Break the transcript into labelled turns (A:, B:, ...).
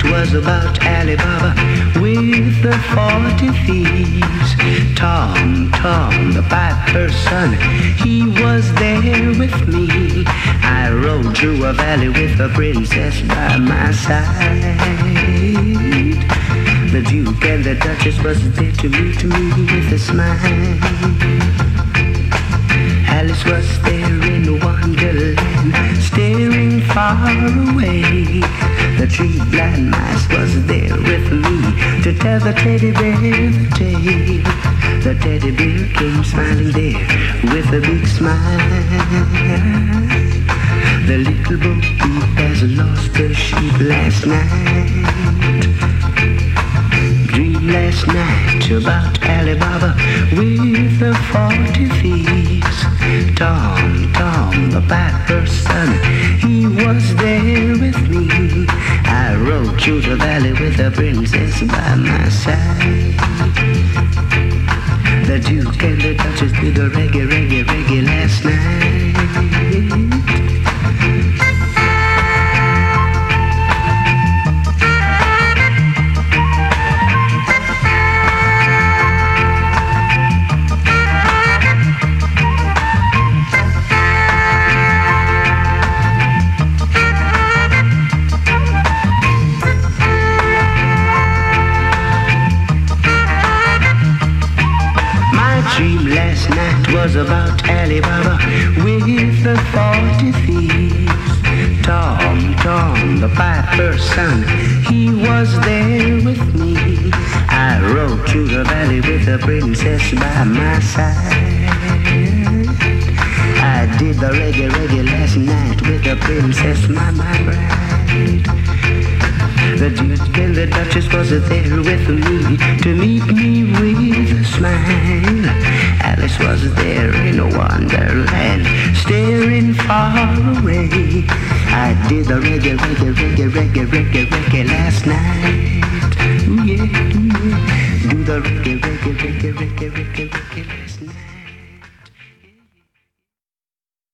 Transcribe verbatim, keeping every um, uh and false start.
A: was about Ali Baba with the forty thieves. Tom, Tom, the piper's son, he was there with me. I rode through a valley with a princess by my side. The Duke and the Duchess was there to meet me with a smile. Alice was there in Wonderland, staring far away. The tree blind mice was there with me to tell the teddy bear the tale. The teddy bear came smiling there with a big smile. The little bo peep has lost her sheep last night. Dream last night about Ali Baba with the forty thieves. Tom, Tom, the piper's son, he was there with me. I rode through the valley with the princess by my side. The Duke and the Duchess did the reggae, reggae, reggae last night. Last night was about Ali Baba with the forty thieves. Tom, Tom, the piper's son, he was there with me. I rode through the valley with the princess by my side. I did the reggae, reggae last night with the princess, my, my bride. The Duke and the Duchess was there with me to meet me with a smile. Alice was there in Wonderland, staring far away. I did the reggae, reggae, reggae, reggae, reggae